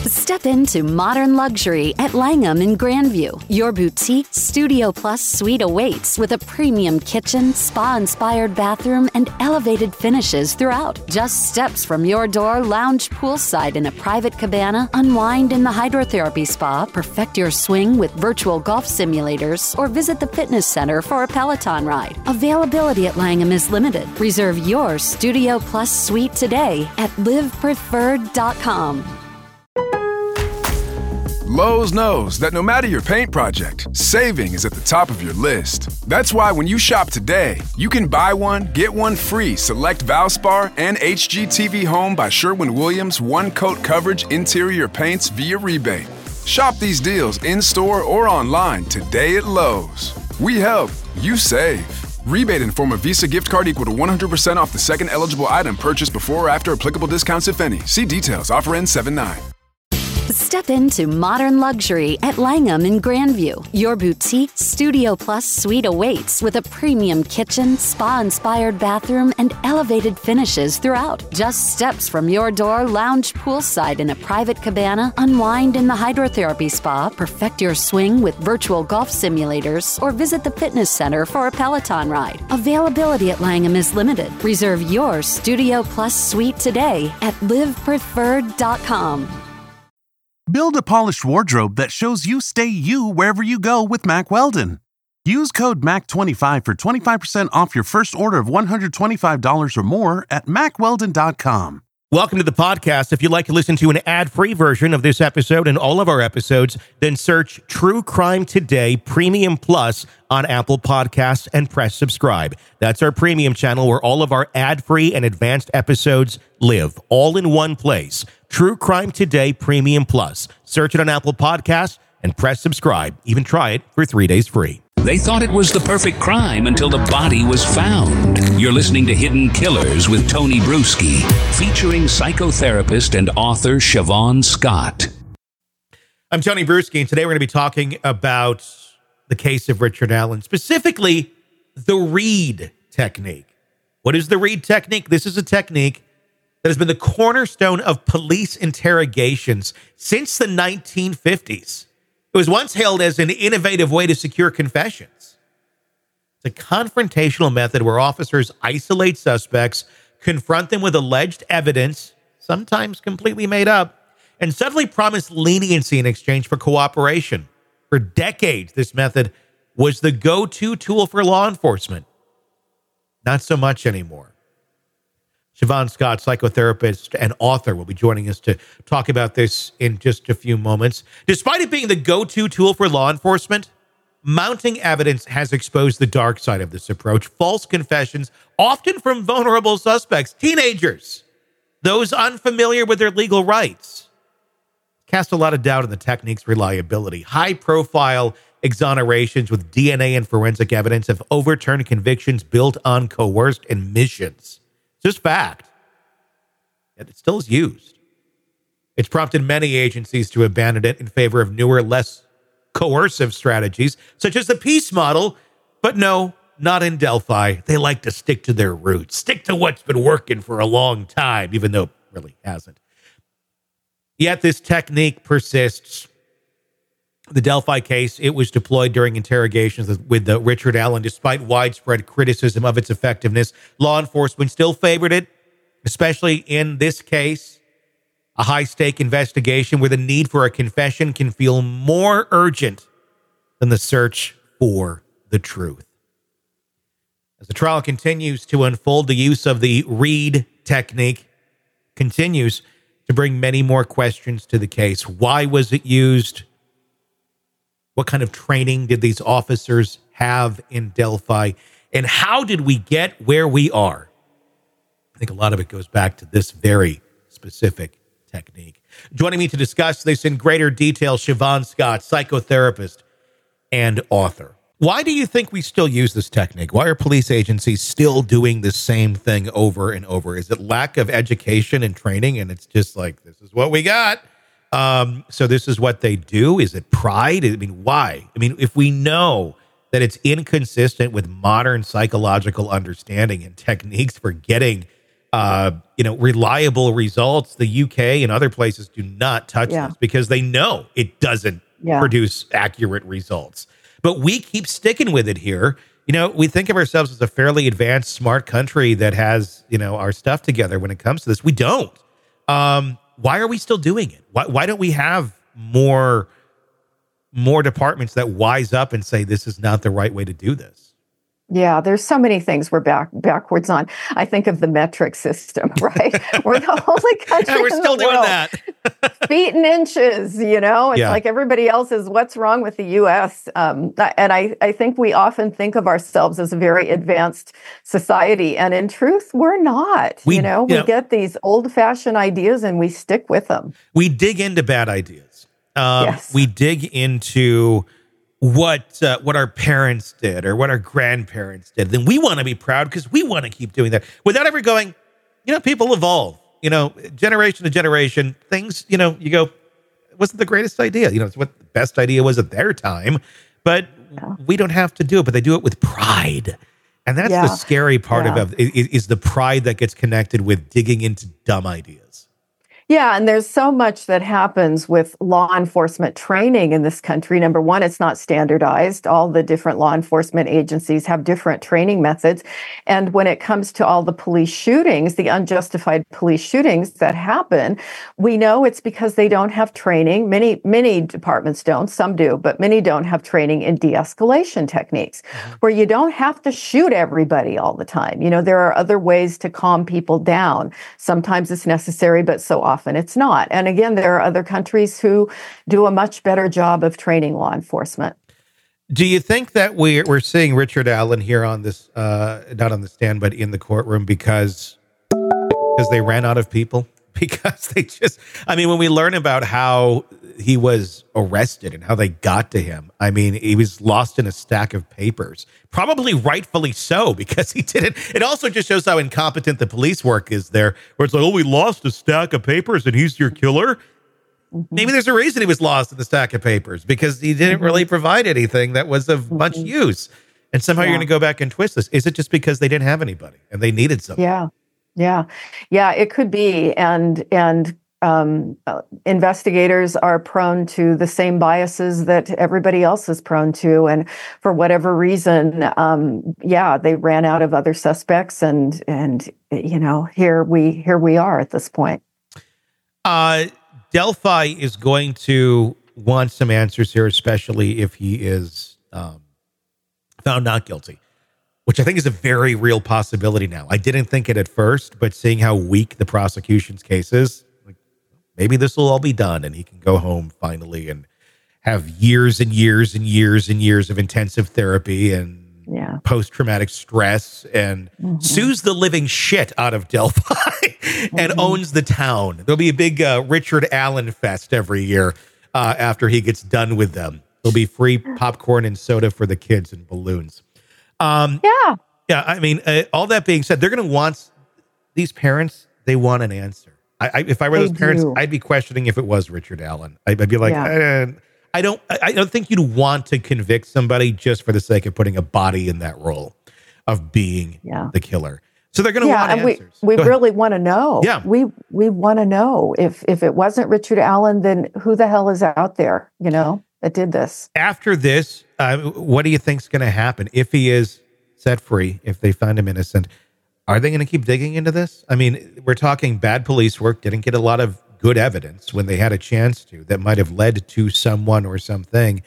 Step into modern luxury at Langham in Grandview. Your boutique Studio Plus suite awaits with a premium kitchen, spa-inspired bathroom, and elevated finishes throughout. Just steps from your door, lounge poolside in a private cabana, unwind in the hydrotherapy spa, perfect your swing with virtual golf simulators, or visit the fitness center for a Peloton ride. Availability at Langham is limited. Reserve your Studio Plus suite today at livepreferred.com. Lowe's knows that no matter your paint project, saving is at the top of your list. That's why when you shop today, you can buy one, get one free select Valspar and HGTV Home by Sherwin-Williams one-coat coverage interior paints via rebate. Shop these deals in-store or online today at Lowe's. We help, you save. Rebate in form of Visa gift card equal to 100% off the second eligible item purchased before or after applicable discounts, if any. See details. Offer ends 7/9. Step into modern luxury at Langham in Grandview. Your boutique Studio Plus suite awaits with a premium kitchen, spa-inspired bathroom, and elevated finishes throughout. Just steps from your door, lounge poolside in a private cabana, unwind in the hydrotherapy spa, perfect your swing with virtual golf simulators, or visit the fitness center for a Peloton ride. Availability at Langham is limited. Reserve your Studio Plus suite today at livepreferred.com. Build a polished wardrobe that shows you stay you wherever you go with Mack Weldon. Use code MAC25 for 25% off your first order of $125 or more at MackWeldon.com. Welcome to the podcast. If you'd like to listen to an ad-free version of this episode and all of our episodes, then search True Crime Today Premium Plus on Apple Podcasts and press subscribe. That's our premium channel where all of our ad-free and advanced episodes live, all in one place. True Crime Today Premium Plus. Search it on Apple Podcasts and press subscribe. Even try it for 3 days free. They thought it was the perfect crime until the body was found. You're listening to Hidden Killers with Tony Bruski, featuring psychotherapist and author Siobhan Scott. I'm Tony Bruski, and today we're going to be talking about the case of Richard Allen, specifically the Reid technique. What is the Reid technique? This is a technique that has been the cornerstone of police interrogations since the 1950s. It was once hailed as an innovative way to secure confessions. It's a confrontational method where officers isolate suspects, confront them with alleged evidence, sometimes completely made up, and suddenly promise leniency in exchange for cooperation. For decades, this method was the go-to tool for law enforcement. Not so much anymore. Siobhan Scott, psychotherapist and author, will be joining us to talk about this in just a few moments. Despite it being the go-to tool for law enforcement, mounting evidence has exposed the dark side of this approach. False confessions, often from vulnerable suspects, teenagers, those unfamiliar with their legal rights, cast a lot of doubt on the technique's reliability. High-profile exonerations with DNA and forensic evidence have overturned convictions built on coerced admissions. Just fact. Yet it still is used. It's prompted many agencies to abandon it in favor of newer, less coercive strategies, such as the peace model. But no, not in Delphi. They like to stick to their roots, stick to what's been working for a long time, even though it really hasn't. Yet this technique persists. The Delphi case, it was deployed during interrogations with Richard Allen. Despite widespread criticism of its effectiveness, law enforcement still favored it, especially in this case, a high-stake investigation where the need for a confession can feel more urgent than the search for the truth. As the trial continues to unfold, the use of the Reid technique continues to bring many more questions to the case. Why was it used? What kind of training did these officers have in Delphi? And how did we get where we are? I think a lot of it goes back to this very specific technique. Joining me to discuss this in greater detail, Siobhan Scott, psychotherapist and author. Why do you think we still use this technique? Why are police agencies still doing the same thing over and over? Is it lack of education and training, and it's just like, this is what we got? So this is what they do? Is it pride? I mean, why? I mean, if we know that it's inconsistent with modern psychological understanding and techniques for getting reliable results. The UK and other places do not touch Yeah. this because they know it doesn't Yeah. produce accurate results. But we keep sticking with it here. We think of ourselves as a fairly advanced, smart country that has, our stuff together when it comes to this. We don't. Why are we still doing it? Why don't we have more departments that wise up and say this is not the right way to do this? Yeah, there's so many things we're backwards on. I think of the metric system, right? We're the only country We're in still the doing world. that. Feet and inches, It's Yeah. like everybody else is, what's wrong with the U.S.? And I think we often think of ourselves as a very advanced society. And in truth, we're not. We Get these old-fashioned ideas and we stick with them. We dig into bad ideas. Yes. We dig into what our parents did or what our grandparents did. Then we want to be proud because we want to keep doing that without ever going, people evolve, generation to generation. Things, you go, it wasn't the greatest idea. It's what the best idea was at their time, but we don't have to do it, but they do it with pride. And that's the scary part of it, is the pride that gets connected with digging into dumb ideas. Yeah, and there's so much that happens with law enforcement training in this country. Number one, it's not standardized. All the different law enforcement agencies have different training methods. And when it comes to all the police shootings, the unjustified police shootings that happen, we know it's because they don't have training. Many departments don't, some do, but many don't have training in de-escalation techniques, where you don't have to shoot everybody all the time. There are other ways to calm people down. Sometimes it's necessary, but so often it's not. And again, there are other countries who do a much better job of training law enforcement. Do you think that we're seeing Richard Allen here on this, not on the stand, but in the courtroom because they ran out of people? Because when we learn about how he was arrested and how they got to him, he was lost in a stack of papers, probably rightfully so, because he didn't. It also just shows how incompetent the police work is there, where it's like, oh, we lost a stack of papers and he's your killer. Maybe there's a reason he was lost in the stack of papers, because he didn't really provide anything that was of much use. And somehow you're going to go back and twist this. Is it just because they didn't have anybody and they needed something? Yeah, it could be. And investigators are prone to the same biases that everybody else is prone to. And for whatever reason, they ran out of other suspects. And here we are at this point. Delphi is going to want some answers here, especially if he is found not guilty, which I think is a very real possibility now. I didn't think it at first, but seeing how weak the prosecution's case is, maybe this will all be done and he can go home finally and have years and years and years and years of intensive therapy and post-traumatic stress and sues the living shit out of Delphi and owns the town. There'll be a big Richard Allen fest every year after he gets done with them. There'll be free popcorn and soda for the kids and balloons. All that being said, they're going to want, these parents, they want an answer. If I were those parents, I'd be questioning if it was Richard Allen. I'd be like, I don't think you'd want to convict somebody just for the sake of putting a body in that role of being the killer. So they're going to want answers. We really want to know. Yeah. We want to know if it wasn't Richard Allen, then who the hell is out there, that did this? After this, what do you think's going to happen if he is set free, if they find him innocent? Are they going to keep digging into this? We're talking bad police work, didn't get a lot of good evidence when they had a chance to, that might have led to someone or something.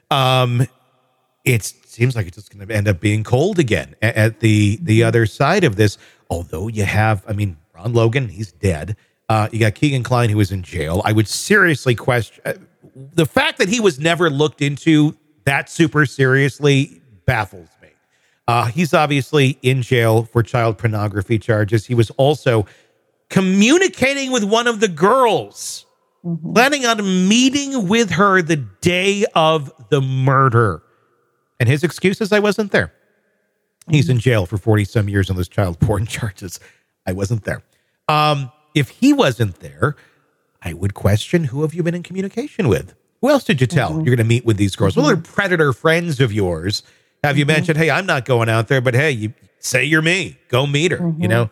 It seems like it's just going to end up being cold again at the other side of this. Although you have, Ron Logan, he's dead. You got Keegan Kline, who was in jail. I would seriously question the fact that he was never looked into that super seriously baffles me. He's obviously in jail for child pornography charges. He was also communicating with one of the girls, planning on meeting with her the day of the murder. And his excuse is, I wasn't there. He's in jail for 40 some years on those child porn charges. I wasn't there. If he wasn't there, I would question, who have you been in communication with? Who else did you tell you're going to meet with these girls? Well, they're predator friends of yours. Have you mentioned, hey, I'm not going out there, but hey, you say you're me. Go meet her.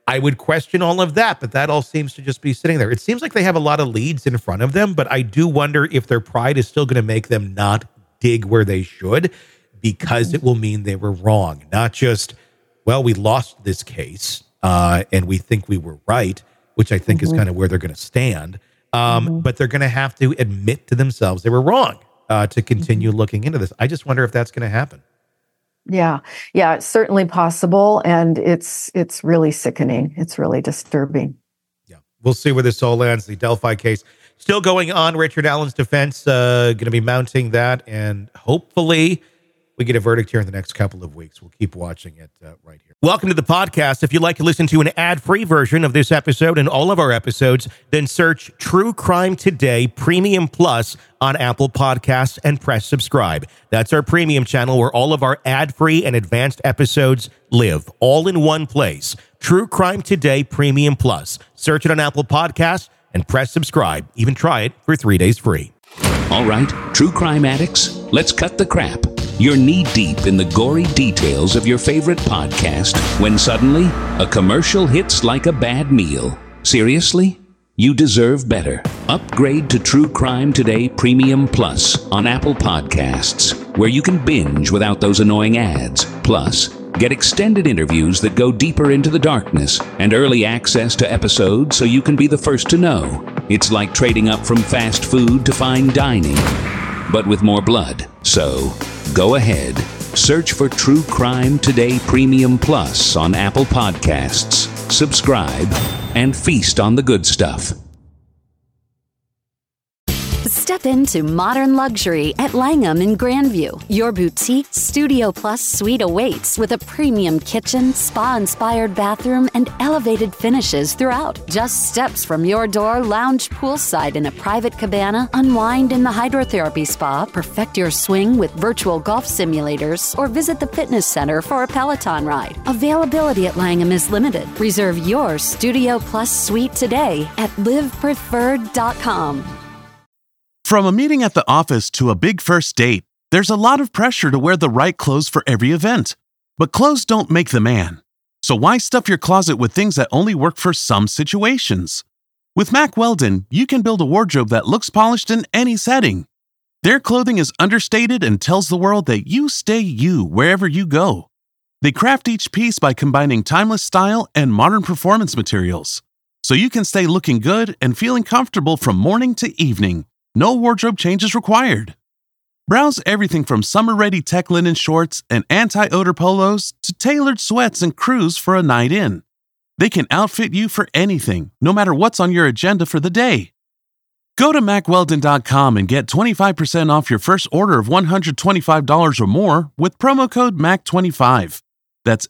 I would question all of that, but that all seems to just be sitting there. It seems like they have a lot of leads in front of them, but I do wonder if their pride is still going to make them not dig where they should, because it will mean they were wrong. Not just, well, we lost this case and we think we were right, which I think is kind of where they're going to stand. But they're going to have to admit to themselves they were wrong to continue looking into this. I just wonder if that's going to happen. Yeah, it's certainly possible, and it's really sickening. It's really disturbing. Yeah, we'll see where this all lands. The Delphi case still going on. Richard Allen's defense going to be mounting that, and hopefully we get a verdict here in the next couple of weeks. We'll keep watching it right here. Welcome to the podcast. If you'd like to listen to an ad-free version of this episode and all of our episodes, then search True Crime Today Premium Plus on Apple Podcasts and press subscribe. That's our premium channel where all of our ad-free and advanced episodes live, all in one place. True Crime Today Premium Plus. Search it on Apple Podcasts and press subscribe. Even try it for 3 days free. All right, true crime addicts, let's cut the crap. You're knee-deep in the gory details of your favorite podcast when suddenly a commercial hits like a bad meal. Seriously? You deserve better. Upgrade to True Crime Today Premium Plus on Apple Podcasts, where you can binge without those annoying ads. Plus, get extended interviews that go deeper into the darkness and early access to episodes so you can be the first to know. It's like trading up from fast food to fine dining, but with more blood. So, go ahead. Search for True Crime Today Premium Plus on Apple Podcasts. Subscribe and feast on the good stuff. Step into modern luxury at Langham in Grandview. Your boutique Studio Plus suite awaits with a premium kitchen, spa-inspired bathroom, and elevated finishes throughout. Just steps from your door, lounge poolside in a private cabana, unwind in the hydrotherapy spa, perfect your swing with virtual golf simulators, or visit the fitness center for a Peloton ride. Availability at Langham is limited. Reserve your Studio Plus suite today at livepreferred.com. From a meeting at the office to a big first date, there's a lot of pressure to wear the right clothes for every event. But clothes don't make the man. So why stuff your closet with things that only work for some situations? With Mack Weldon, you can build a wardrobe that looks polished in any setting. Their clothing is understated and tells the world that you stay you wherever you go. They craft each piece by combining timeless style and modern performance materials, so you can stay looking good and feeling comfortable from morning to evening. No wardrobe changes required. Browse everything from summer-ready tech linen shorts and anti-odor polos to tailored sweats and crews for a night in. They can outfit you for anything, no matter what's on your agenda for the day. Go to MackWeldon.com and get 25% off your first order of $125 or more with promo code MACK25. That's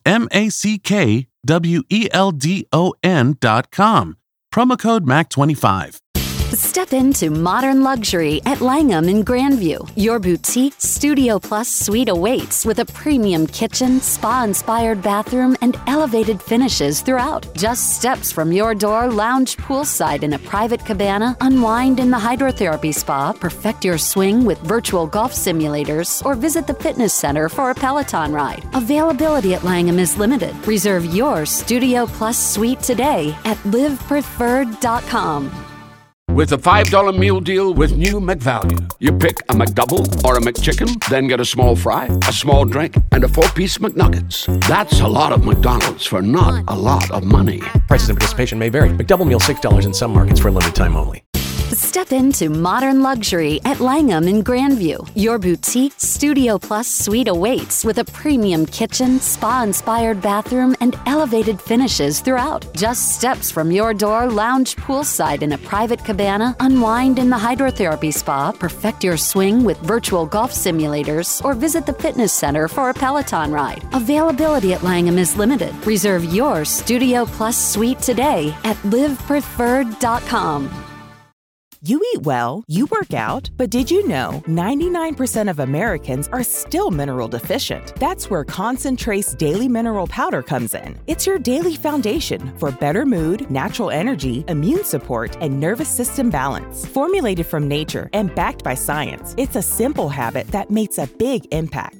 MackWeldon.com. Promo code MACK25. Step into modern luxury at Langham in Grandview. Your boutique Studio Plus suite awaits with a premium kitchen, spa-inspired bathroom, and elevated finishes throughout. Just steps from your door, lounge poolside in a private cabana, unwind in the hydrotherapy spa, perfect your swing with virtual golf simulators, or visit the fitness center for a Peloton ride. Availability at Langham is limited. Reserve your Studio Plus suite today at livepreferred.com. With a $5 meal deal with new McValue. You pick a McDouble or a McChicken, then get a small fry, a small drink, and a 4-piece McNuggets. That's a lot of McDonald's for not a lot of money. Prices and participation may vary. McDouble meal $6 in some markets for a limited time only. Step into modern luxury at Langham in Grandview. Your boutique Studio Plus suite awaits with a premium kitchen, spa-inspired bathroom, and elevated finishes throughout. Just steps from your door, lounge poolside in a private cabana, unwind in the hydrotherapy spa, perfect your swing with virtual golf simulators, or visit the fitness center for a Peloton ride. Availability at Langham is limited. Reserve your Studio Plus suite today at livepreferred.com. You eat well, you work out, but did you know 99% of Americans are still mineral deficient? That's where Concentrace Daily Mineral Powder comes in. It's your daily foundation for better mood, natural energy, immune support, and nervous system balance. Formulated from nature and backed by science, it's a simple habit that makes a big impact.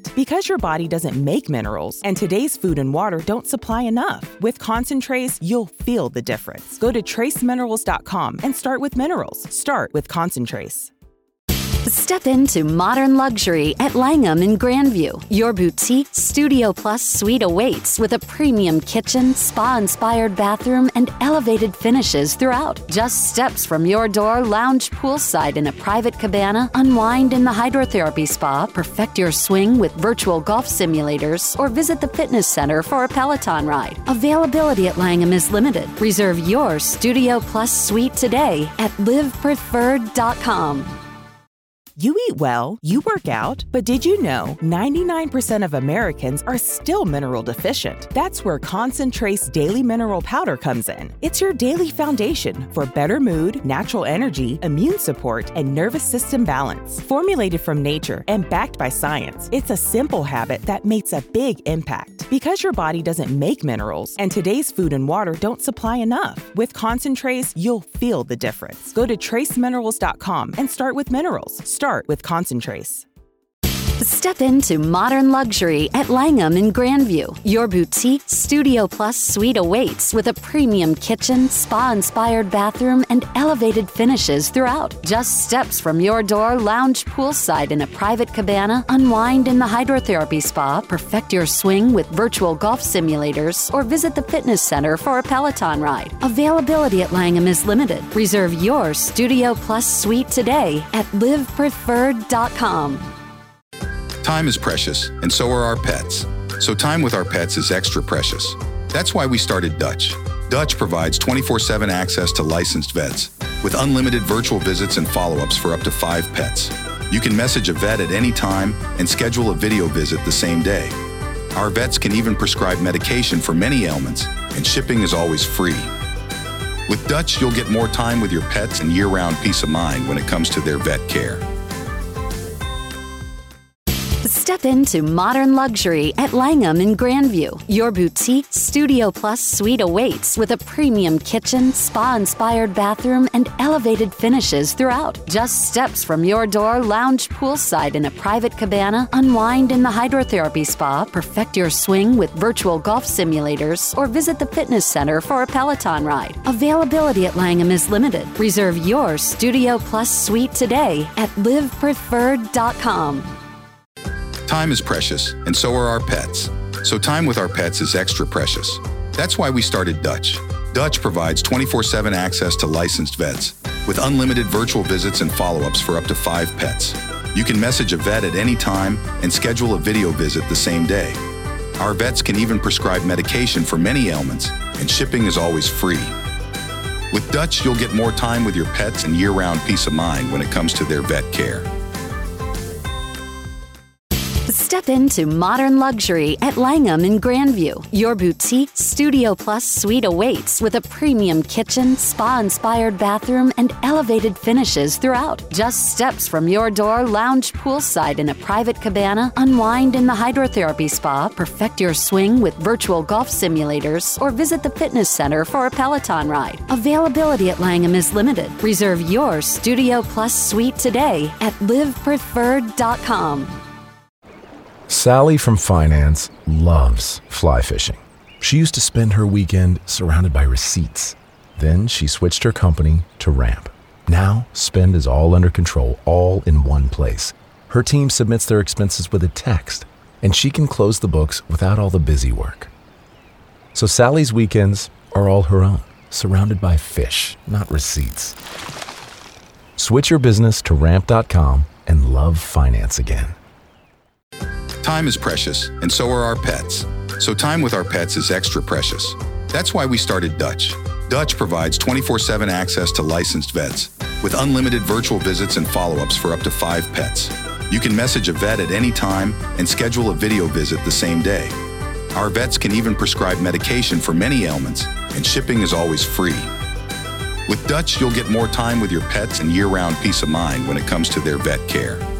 deficient because your body doesn't make minerals and today's food and water don't supply enough. With Concentrace, you'll feel the difference. Go to traceminerals.com and start with minerals. Start with Concentrace. Step into modern luxury at Langham in Grandview. Your boutique Studio Plus suite awaits with a premium kitchen, spa-inspired bathroom, and elevated finishes throughout. Just steps from your door, lounge poolside in a private cabana, unwind in the hydrotherapy spa, perfect your swing with virtual golf simulators, or visit the fitness center for a Peloton ride. Availability at Langham is limited. Reserve your Studio Plus suite today at livepreferred.com. You eat well, you work out, but did you know 99% of Americans are still mineral deficient? That's where Concentrace Daily Mineral Powder comes in. It's your daily foundation for better mood, natural energy, immune support, and nervous system balance. Formulated from nature and backed by science, it's a simple habit that makes a big impact. Because your body doesn't make minerals and today's food and water don't supply enough. With Concentrace, you'll feel the difference. Go to traceminerals.com and start with minerals. Start with Concentrace. Step into modern luxury at Langham in Grandview. Your boutique Studio Plus suite awaits with a premium kitchen, spa-inspired bathroom, and elevated finishes throughout. Just steps from your door, lounge poolside in a private cabana, unwind in the hydrotherapy spa, perfect your swing with virtual golf simulators, or visit the fitness center for a Peloton ride. Availability at Langham is limited. Reserve your Studio Plus suite today at livepreferred.com. Time is precious, and so are our pets. So time with our pets is extra precious. That's why we started Dutch. Dutch provides 24/7 access to licensed vets, with unlimited virtual visits and follow-ups for up to 5 pets. You can message a vet at any time and schedule a video visit the same day. Our vets can even prescribe medication for many ailments, and shipping is always free. With Dutch, you'll get more time with your pets and year-round peace of mind when it comes to their vet care. Step into modern luxury at Langham in Grandview. Your boutique Studio Plus suite awaits with a premium kitchen, spa-inspired bathroom, and elevated finishes throughout. Just steps from your door, lounge poolside in a private cabana, unwind in the hydrotherapy spa, perfect your swing with virtual golf simulators, or visit the fitness center for a Peloton ride. Availability at Langham is limited. Reserve your Studio Plus suite today at livepreferred.com. Time is precious, and so are our pets. So time with our pets is extra precious. That's why we started Dutch. Dutch provides 24/7 access to licensed vets, with unlimited virtual visits and follow-ups for up to 5 pets. You can message a vet at any time and schedule a video visit the same day. Our vets can even prescribe medication for many ailments, and shipping is always free. With Dutch, you'll get more time with your pets and year-round peace of mind when it comes to their vet care. Step into modern luxury at Langham in Grandview. Your boutique Studio Plus suite awaits with a premium kitchen, spa-inspired bathroom, and elevated finishes throughout. Just steps from your door, lounge poolside in a private cabana, unwind in the hydrotherapy spa, perfect your swing with virtual golf simulators, or visit the fitness center for a Peloton ride. Availability at Langham is limited. Reserve your Studio Plus suite today at livepreferred.com. Sally from finance loves fly fishing. She used to spend her weekend surrounded by receipts. Then she switched her company to Ramp. Now, spend is all under control, all in one place. Her team submits their expenses with a text, and she can close the books without all the busy work. So Sally's weekends are all her own, surrounded by fish, not receipts. Switch your business to Ramp.com and love finance again. Time is precious, and so are our pets. So time with our pets is extra precious. That's why we started Dutch. Dutch provides 24/7 access to licensed vets, with unlimited virtual visits and follow-ups for up to 5 pets. You can message a vet at any time and schedule a video visit the same day. Our vets can even prescribe medication for many ailments, and shipping is always free. With Dutch, you'll get more time with your pets and year-round peace of mind when it comes to their vet care.